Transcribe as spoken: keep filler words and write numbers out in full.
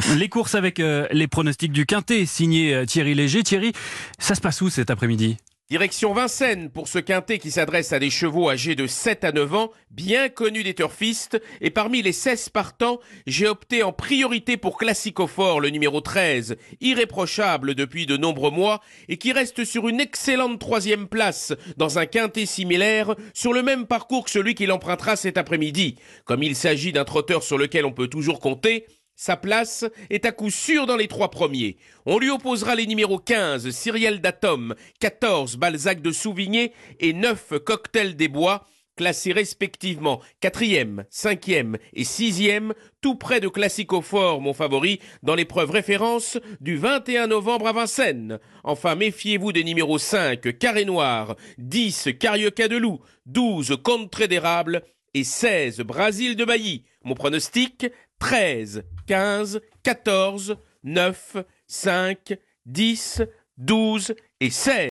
Les courses avec euh, les pronostics du Quintet, signé euh, Thierry Léger. Thierry, ça se passe où cet après-midi ? Direction Vincennes pour ce quintet qui s'adresse à des chevaux âgés de sept à neuf ans, bien connus des turfistes. Et parmi les seize partants, j'ai opté en priorité pour Classicophore, le numéro treize, irréprochable depuis de nombreux mois et qui reste sur une excellente troisième place dans un quintet similaire sur le même parcours que celui qu'il empruntera cet après-midi. Comme il s'agit d'un trotteur sur lequel on peut toujours compter, sa place est à coup sûr dans les trois premiers. On lui opposera les numéros quinze, Cyrielle d'Atom, quatorze, Balzac de Souvigné et neuf, Cocktail des Bois, classés respectivement quatrième, cinquième et sixième, tout près de Classicophore, mon favori, dans l'épreuve référence du vingt et un novembre à Vincennes. Enfin, méfiez-vous des numéros cinq, Carré Noir, dix, Carioca de Loup, douze, Contrée d'Érable et seize, Brasil de Bailly. Mon pronostic, treize, quinze, quatorze, neuf, cinq, dix, douze et seize.